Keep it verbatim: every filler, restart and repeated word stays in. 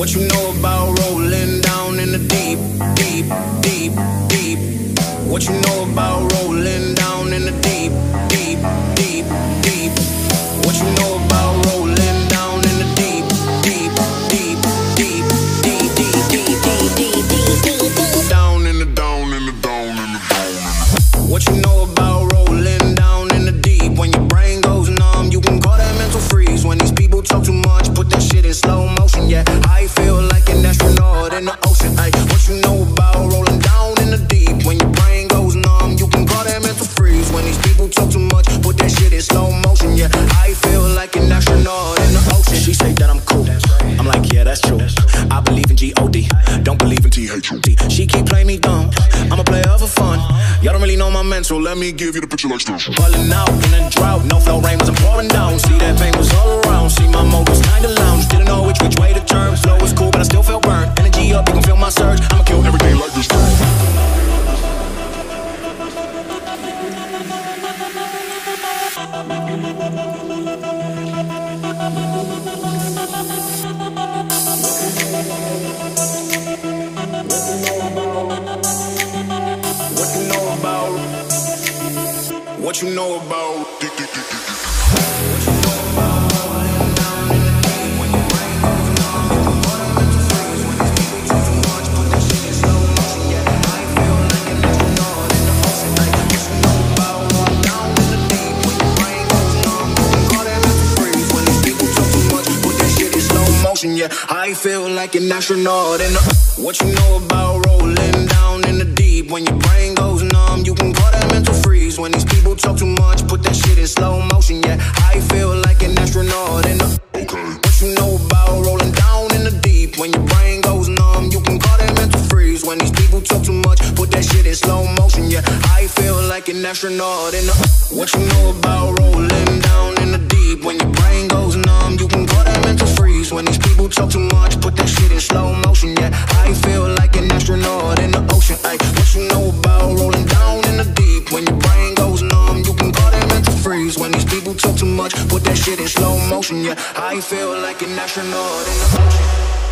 What you know about rolling down in the deep, deep, deep, deep? What you know about rolling down in the deep, deep, deep, deep? What you know about rolling down in the deep, deep, deep, deep, deep, deep, deep, deep, deep, deep, deep, down in the down in the down in the down. What you know about rolling down in the deep? When your brain goes numb, you can call that mental freeze. When these people talk too much, put that shit in slow motion. Yeah, I feel like an astronaut in the ocean. Ay, what you know about rolling down in the deep? When your brain goes numb, you can call that mental freeze. When these people talk too much, put that shit in slow motion. Yeah, I feel like an astronaut in the ocean. She say that I'm cool, I'm like, yeah, that's true. I believe in G O D, don't believe in T H U D. She keep playing me dumb, I'm a player for fun. Y'all don't really know my mental, let me give you the picture like this. Ballin' out in a drought, no flow rain wasn't pouring down. See that pain was all around, see my mode was kinda lounge. Didn't know which which way to turn, flow was cool but I still felt burnt. Energy up, you can feel my surge, I'ma kill everything like this. What you know about? What you know about? What you know about rolling down in the deep? When your brain goes numb, you can put them into freeze. When these people talk too much, put that shit in slow motion. Yeah, I feel like an astronaut in the ocean. Like, what you know about rolling down in the deep? When your brain goes numb, you can call them into freeze. When these people talk too much, put that shit in slow motion. Yeah, I feel like an astronaut in the. What you know about rolling down in the deep? When your brain goes numb, you can call that mental freeze. When these people talk too much, put that shit in slow motion. Yeah, I feel like an astronaut in the. Okay. What you know about rolling down in the deep? When your brain goes numb, you can call that mental freeze. When these people talk too much, put that shit in slow motion. Yeah, I feel like an astronaut in the. What you know about rolling down in the deep? When your brain goes numb, you can call that mental freeze. When these people talk too much, put that shit in slow motion. Yeah, I feel like an astronaut in the ocean. Ay, what you know about rolling down in the deep? When your brain goes numb, you can call that mental freeze. When these people talk too much, put that shit in slow motion. Yeah, I feel like an astronaut in the ocean.